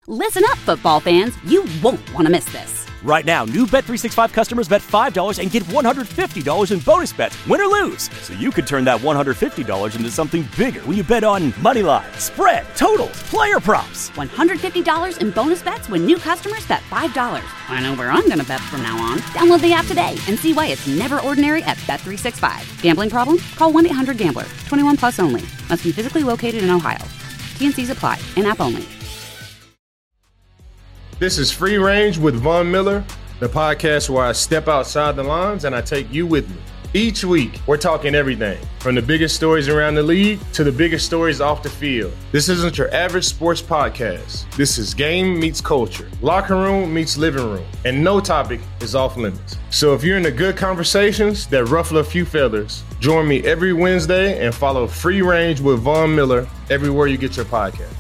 Listen up, football fans. You won't want to miss this. Right now, new Bet365 customers bet $5 and get $150 in bonus bets, win or lose. So you could turn that $150 into something bigger when you bet on money line, spread, totals, player props. $150 in bonus bets when new customers bet $5. I know where I'm going to bet from now on. Download the app today and see why it's never ordinary at Bet365. Gambling problem? Call 1-800-GAMBLER. 21 plus only. Must be physically located in Ohio. T&Cs apply. In-app only. This is Free Range with Von Miller, the podcast where I step outside the lines and I take you with me. Each week, we're talking everything from the biggest stories around the league to the biggest stories off the field. This isn't your average sports podcast. This is game meets culture, locker room meets living room, and no topic is off limits. So if you're into good conversations that ruffle a few feathers, join me every Wednesday and follow Free Range with Von Miller everywhere you get your podcast.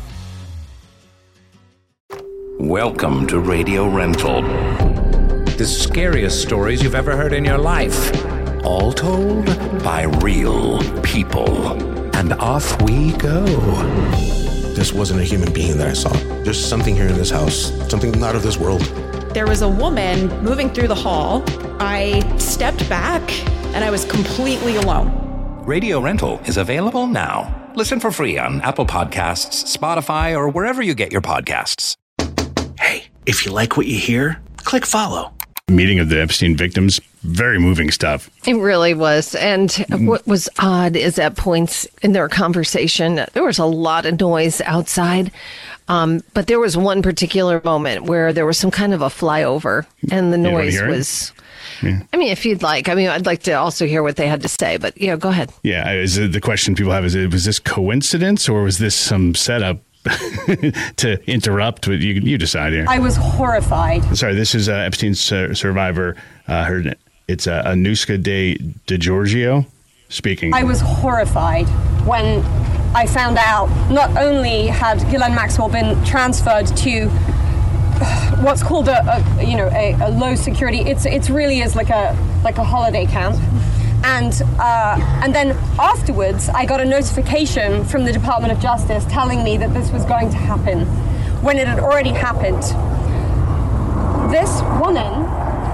Welcome to Radio Rental. The scariest stories you've ever heard in your life. All told by real people. And off we go. This wasn't a human being that I saw. There's something here in this house. Something not of this world. There was a woman moving through the hall. I stepped back and I was completely alone. Radio Rental is available now. Listen for free on Apple Podcasts, Spotify, or wherever you get your podcasts. Hey, if you like what you hear, click follow. Meeting of the Epstein victims, very moving stuff. It really was. And what was odd is at points in their conversation, there was a lot of noise outside. But there was one particular moment where there was some kind of a flyover and the noise was... Yeah. I mean, if you'd like. I mean, I'd like to also hear what they had to say, but yeah, go ahead. Yeah, the question people have is, was this coincidence or was this some setup to interrupt? You decide here. I was horrified. Sorry, this is Epstein's survivor. It's Anuska De Giorgio speaking. I was horrified when I found out not only had Ghislaine Maxwell been transferred to what's called a low security. It's really is like a holiday camp. And then afterwards, I got a notification from the Department of Justice telling me that this was going to happen when it had already happened. This woman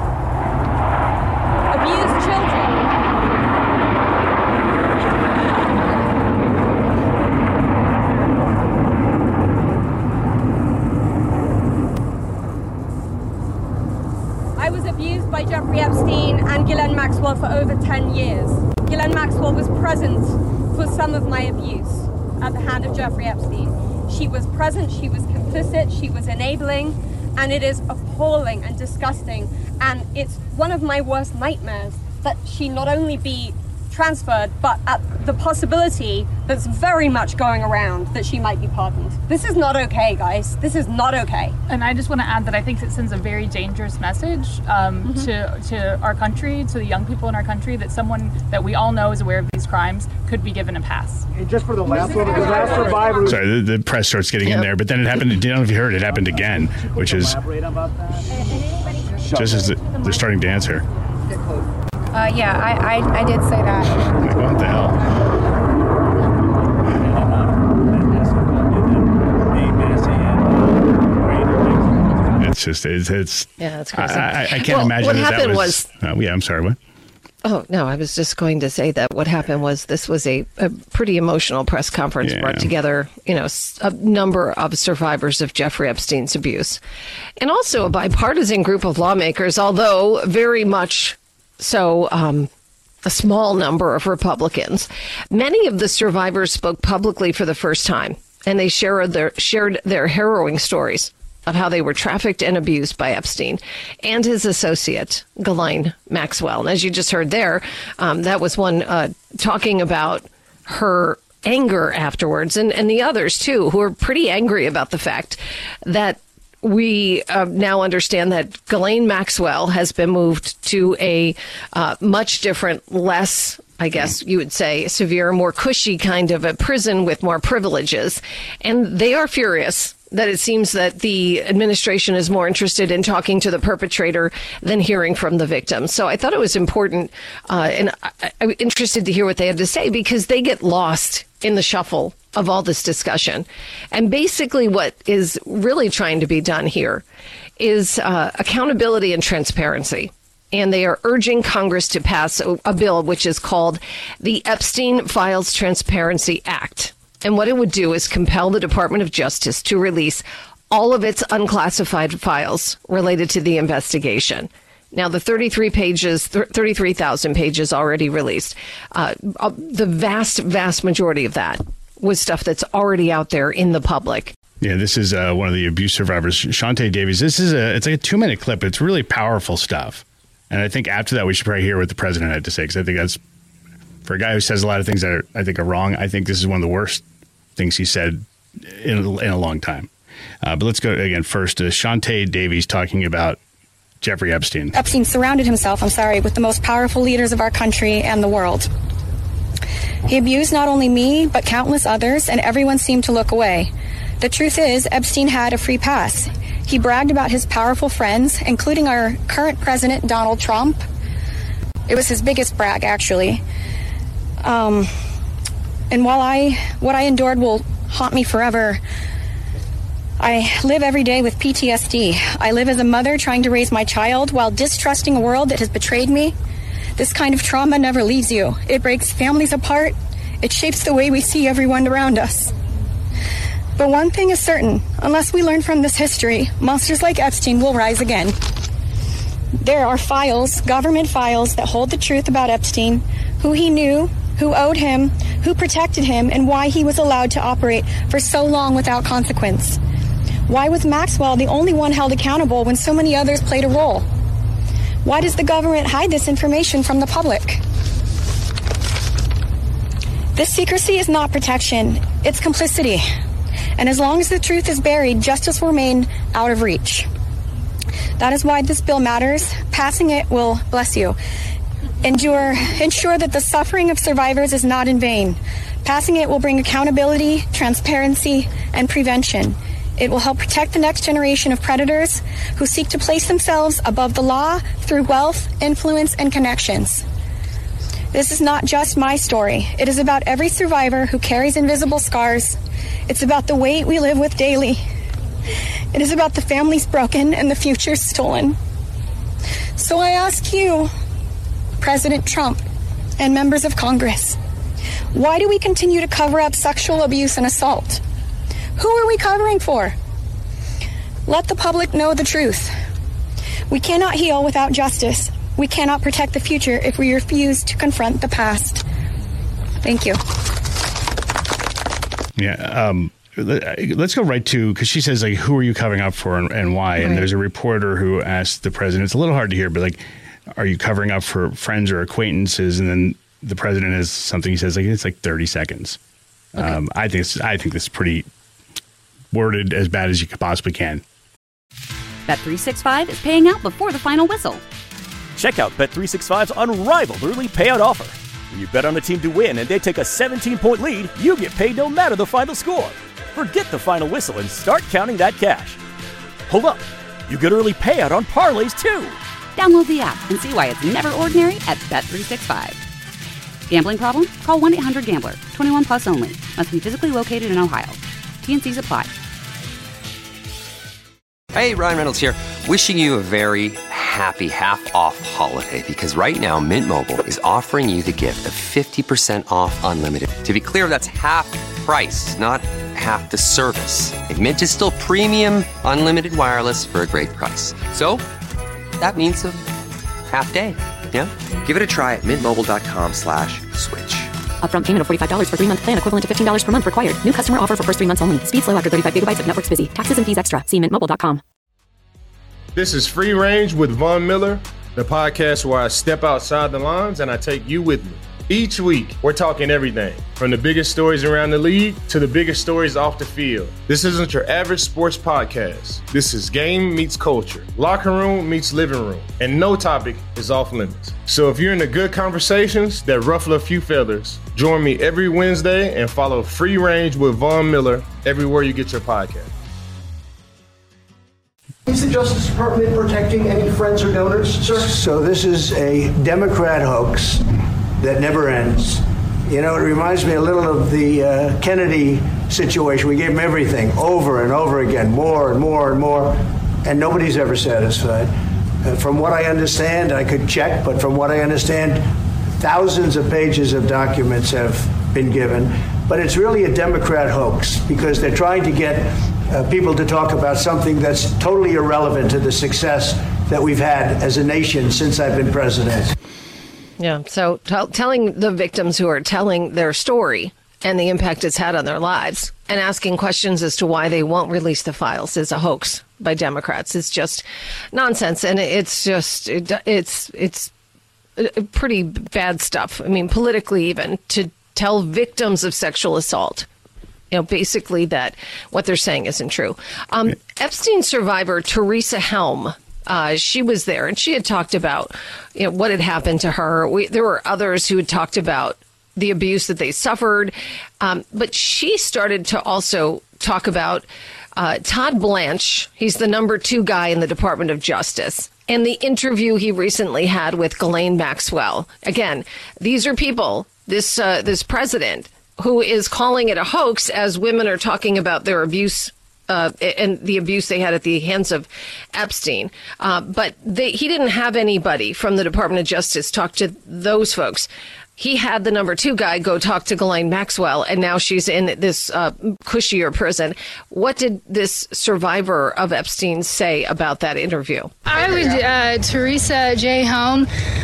abused children. I was abused by Jeffrey Epstein and Ghislaine Maxwell for over 10 years. Ghislaine Maxwell was present for some of my abuse at the hand of Jeffrey Epstein. She was present, she was complicit, she was enabling, and it is appalling and disgusting. And it's one of my worst nightmares that she not only be transferred, but at the possibility that's very much going around that she might be pardoned. This is not okay, guys. This is not okay. And I just want to add that I think it sends a very dangerous message to our country, to the young people in our country, that someone that we all know is aware of these crimes could be given a pass. And just for the last survivor. Sorry, the press starts getting in there, but then it happened. I don't know if you heard, it happened again, which is just as they're starting to answer. I did say that. Like, what the hell? It's yeah, that's crazy. I can't imagine what that happened was I'm sorry, what? Oh, no, I was just going to say that what happened was this was a pretty emotional press conference brought together, a number of survivors of Jeffrey Epstein's abuse. And also a bipartisan group of lawmakers, although very much so a small number of Republicans. Many of the survivors spoke publicly for the first time, and they shared their harrowing stories of how they were trafficked and abused by Epstein and his associate, Ghislaine Maxwell. And as you just heard there, that was one talking about her anger afterwards, and the others, too, who are pretty angry about the fact that we now understand that Ghislaine Maxwell has been moved to a much different, less, I guess you would say, severe, more cushy kind of a prison with more privileges. And they are furious that it seems that the administration is more interested in talking to the perpetrator than hearing from the victim. So I thought it was important, and I'm interested to hear what they have to say, because they get lost in the shuffle of all this discussion. And basically what is really trying to be done here is accountability and transparency. And they are urging Congress to pass a bill which is called the Epstein Files Transparency Act. And what it would do is compel the Department of Justice to release all of its unclassified files related to the investigation. Now, the 33,000 pages already released, the vast majority of that was stuff that's already out there in the public. Yeah, this is one of the abuse survivors, Shante Davies. It's like a 2-minute clip. It's really powerful stuff. And I think after that, we should probably hear what the president had to say, because I think that's, for a guy who says a lot of things that I think are wrong, I think this is one of the worst things he said in a long time. But let's go again first to Shante Davies talking about Jeffrey Epstein. Epstein surrounded himself, with the most powerful leaders of our country and the world. He abused not only me, but countless others, and everyone seemed to look away. The truth is, Epstein had a free pass. He bragged about his powerful friends, including our current president, Donald Trump. It was his biggest brag, actually. And while what I endured will haunt me forever, I live every day with PTSD. I live as a mother trying to raise my child while distrusting a world that has betrayed me. This kind of trauma never leaves you. It breaks families apart. It shapes the way we see everyone around us. But one thing is certain, unless we learn from this history, monsters like Epstein will rise again. There are files, government files, that hold the truth about Epstein, who he knew, who owed him, who protected him, and why he was allowed to operate for so long without consequence. Why was Maxwell the only one held accountable when so many others played a role? Why does the government hide this information from the public? This secrecy is not protection, it's complicity. And as long as the truth is buried, justice will remain out of reach. That is why this bill matters. Passing it will, bless you, ensure that the suffering of survivors is not in vain. Passing it will bring accountability, transparency, and prevention. It will help protect the next generation of predators who seek to place themselves above the law through wealth, influence, and connections. This is not just my story. It is about every survivor who carries invisible scars. It's about the weight we live with daily. It is about the families broken and the futures stolen. So I ask you, President Trump and members of Congress, why do we continue to cover up sexual abuse and assault? Who are we covering for? Let the public know the truth. We cannot heal without justice. We cannot protect the future if we refuse to confront the past. Thank you. Yeah. Let's go right to, because she says, like, who are you covering up for and why? Right. And there's a reporter who asked the president, it's a little hard to hear, but like, are you covering up for friends or acquaintances? And then the president has something he says, like, it's like 30 seconds. Okay. I think this is pretty worded as bad as you possibly can. Bet365 is paying out before the final whistle. Check out Bet365's unrivaled early payout offer. When you bet on a team to win and they take a 17-point lead, you get paid no matter the final score. Forget the final whistle and start counting that cash. Hold up. You get early payout on parlays, too. Download the app and see why it's never ordinary at Bet365. Gambling problem? Call 1-800-GAMBLER. 21 plus only. Must be physically located in Ohio. T&Cs apply. Hey, Ryan Reynolds here. Wishing you a very happy half-off holiday, because right now Mint Mobile is offering you the gift of 50% off unlimited. To be clear, that's half price, not half the service. And Mint is still premium unlimited wireless for a great price. So that means a half day. Yeah? Give it a try at mintmobile.com/switch. Upfront payment of $45 for 3-month plan, equivalent to $15 per month required. New customer offer for first 3 months only. Speed slow after 35 gigabytes if network's busy. Taxes and fees extra. See mintmobile.com. This is Free Range with Von Miller, the podcast where I step outside the lines and I take you with me. Each week, we're talking everything from the biggest stories around the league to the biggest stories off the field. This isn't your average sports podcast. This is game meets culture, locker room meets living room, and no topic is off limits. So if you're into good conversations that ruffle a few feathers, join me every Wednesday and follow Free Range with Von Miller everywhere you get your podcast. Is the Justice Department protecting any friends or donors, sir? So this is a Democrat hoax that never ends. You know, it reminds me a little of the Kennedy situation. We gave him everything over and over again, more and more and more, and nobody's ever satisfied. From what I understand, I could check, but from what I understand, thousands of pages of documents have been given. But it's really a Democrat hoax because they're trying to get people to talk about something that's totally irrelevant to the success that we've had as a nation since I've been president. Yeah, so telling the victims who are telling their story and the impact it's had on their lives and asking questions as to why they won't release the files is a hoax by Democrats. It's just nonsense, and it's pretty bad stuff. I mean, politically even, to tell victims of sexual assault, basically that what they're saying isn't true. Epstein survivor Teresa Helm, she was there, and she had talked about what had happened to her. There were others who had talked about the abuse that they suffered, but she started to also talk about Todd Blanche. He's the number 2 guy in the Department of Justice, and the interview he recently had with Ghislaine Maxwell. Again, these are people, this president, who is calling it a hoax as women are talking about their abuse and the abuse they had at the hands of Epstein. But he didn't have anybody from the Department of Justice talk to those folks. He had the number 2 guy go talk to Ghislaine Maxwell, and now she's in this cushier prison. What did this survivor of Epstein say about that interview? I would, Teresa J. Helm,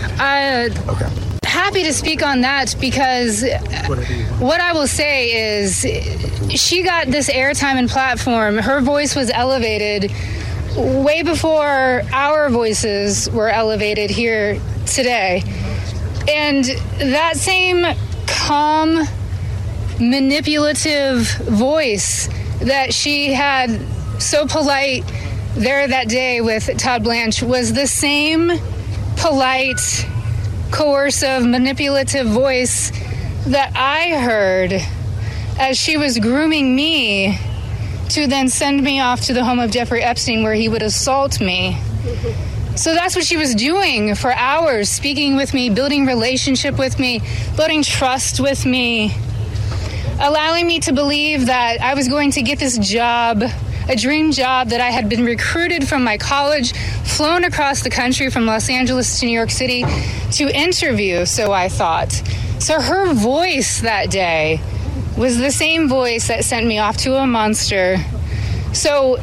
happy to speak on that because what I will say is she got this airtime and platform. Her voice was elevated way before our voices were elevated here today. And that same calm, manipulative voice that she had so polite there that day with Todd Blanche was the same polite, coercive, manipulative voice that I heard as she was grooming me to then send me off to the home of Jeffrey Epstein where he would assault me. So that's what she was doing for hours, speaking with me, building relationship with me, building trust with me, allowing me to believe that I was going to get this job, a dream job that I had been recruited from my college, flown across the country from Los Angeles to New York City to interview, so I thought. So her voice that day was the same voice that sent me off to a monster. So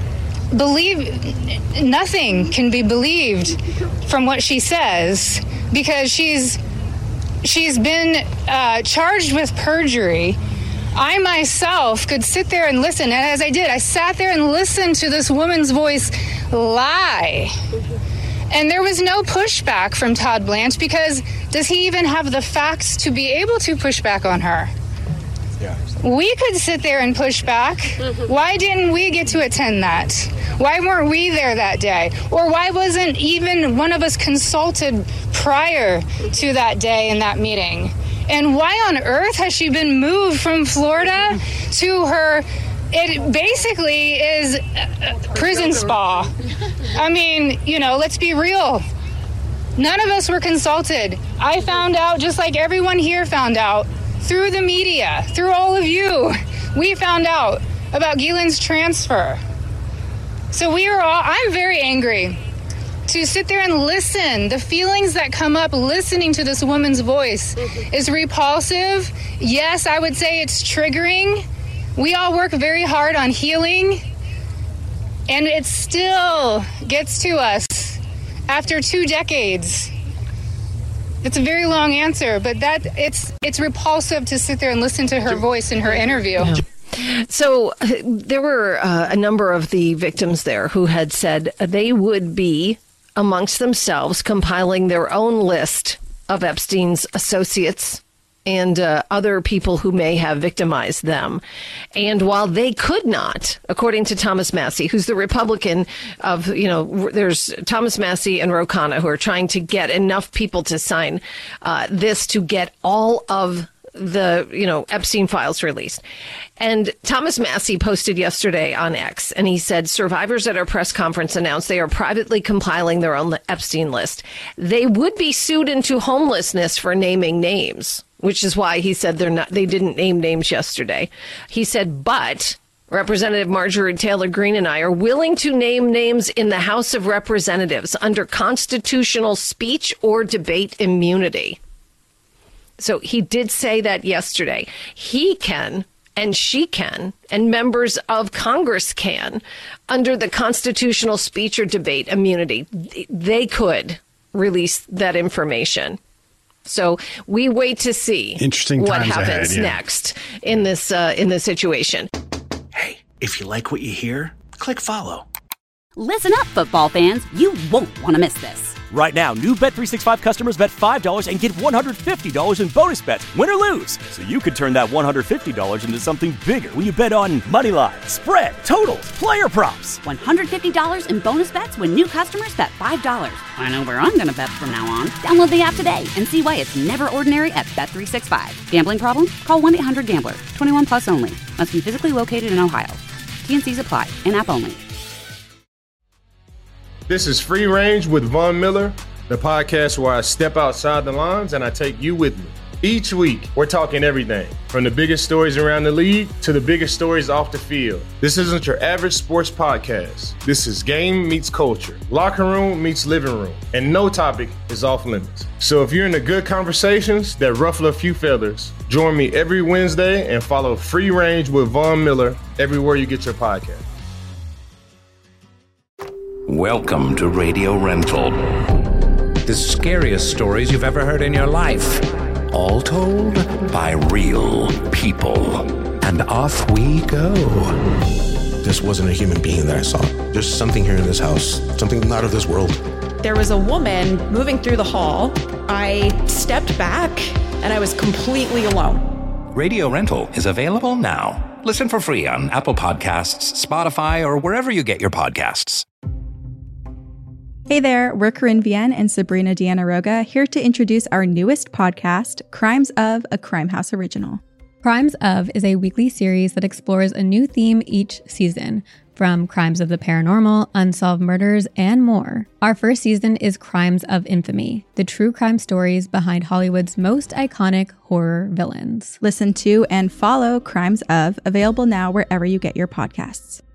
nothing can be believed from what she says because she's been charged with perjury. I myself could sit there and listen, and as I did, I sat there and listened to this woman's voice lie. And there was no pushback from Todd Blanche because does he even have the facts to be able to push back on her? Yeah. We could sit there and push back. Why didn't we get to attend that? Why weren't we there that day? Or why wasn't even one of us consulted prior to that day in that meeting? And why on earth has she been moved from Florida to her? It basically is a prison spa. I mean, let's be real. None of us were consulted. I found out, just like everyone here found out, through the media, through all of you. We found out about Ghislaine's transfer. So I'm very angry to sit there and listen. The feelings that come up listening to this woman's voice is repulsive. Yes, I would say it's triggering. We all work very hard on healing, and it still gets to us after 2 decades. It's a very long answer, but it's repulsive to sit there and listen to her voice in her interview. Yeah. So there were a number of the victims there who had said they would be amongst themselves compiling their own list of Epstein's associates and other people who may have victimized them. And while they could not, according to Thomas Massie, who's the Republican of, there's Thomas Massie and Ro Khanna who are trying to get enough people to sign this to get all of the, Epstein files released. And Thomas Massie posted yesterday on X, and he said, survivors at our press conference announced they are privately compiling their own Epstein list. They would be sued into homelessness for naming names. which is why he said they didn't name names yesterday. He said, but Representative Marjorie Taylor Greene and I are willing to name names in the House of Representatives under constitutional speech or debate immunity. So he did say that yesterday. He can, and she can, and members of Congress can, under the constitutional speech or debate immunity. They could release that information. So we wait to see what happens next in this situation. Hey, if you like what you hear, click follow. Listen up, football fans. You won't want to miss this. Right now, new Bet365 customers bet $5 and get $150 in bonus bets, win or lose. So you could turn that $150 into something bigger when you bet on money line, spread, totals, player props. $150 in bonus bets when new customers bet $5. I know where I'm going to bet from now on. Download the app today and see why it's never ordinary at Bet365. Gambling problem? Call 1-800-GAMBLER. 21 plus only. Must be physically located in Ohio. T&Cs apply. In-app only. This is Free Range with Von Miller, the podcast where I step outside the lines and I take you with me. Each week, we're talking everything from the biggest stories around the league to the biggest stories off the field. This isn't your average sports podcast. This is game meets culture, locker room meets living room, and no topic is off limits. So if you're into good conversations that ruffle a few feathers, join me every Wednesday and follow Free Range with Von Miller everywhere you get your podcast. Welcome to Radio Rental. The scariest stories you've ever heard in your life. All told by real people. And off we go. This wasn't a human being that I saw. There's something here in this house, something not of this world. There was a woman moving through the hall. I stepped back and I was completely alone. Radio Rental is available now. Listen for free on Apple Podcasts, Spotify, or wherever you get your podcasts. Hey there, we're Corinne Vienne and Sabrina Deanna Roga, here to introduce our newest podcast, Crimes of, a Crime House original. Crimes of is a weekly series that explores a new theme each season, from crimes of the paranormal, unsolved murders, and more. Our first season is Crimes of Infamy, the true crime stories behind Hollywood's most iconic horror villains. Listen to and follow Crimes of, available now wherever you get your podcasts.